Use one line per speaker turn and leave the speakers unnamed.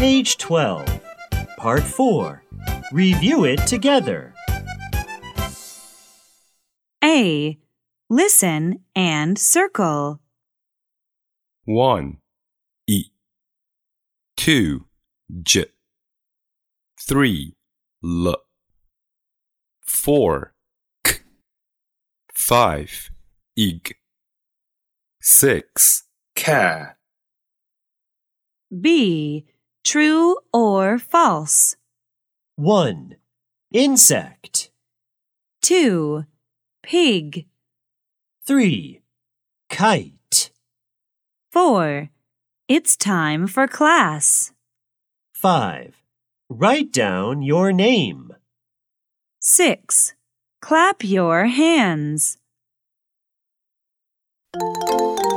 Page 12, Part 4. Review it together.
A. Listen and circle.
1. E. 2. J. 3. L. 4. K. 5. Ig. 6. Ka.
B. True or false.
1. Insect.
2. Pig.
3. Kite.
4. It's time for class.
5. Write down your name.
6. Clap your hands.